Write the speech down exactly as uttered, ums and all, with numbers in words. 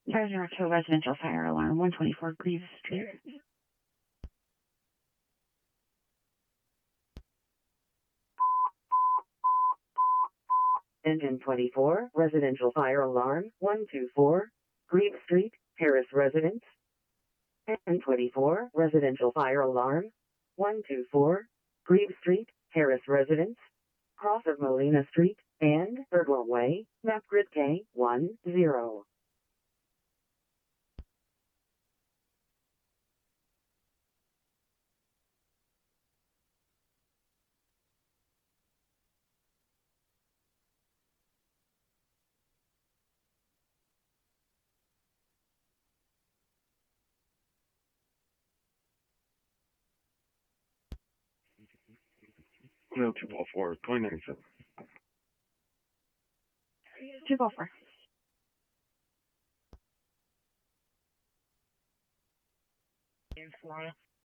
Treasure to residential fire alarm, one twenty-four Greaves Street. Engine twenty-four, residential fire alarm, one two four, Greaves Street, Harris Residence. N twenty-four, residential fire alarm, one two four, Greaves Street, Harris Residence, cross of Molina Street, and Birdwell Way, map grid K one zero. No, two ball four, going ninety-seven. two oh four. In Florida.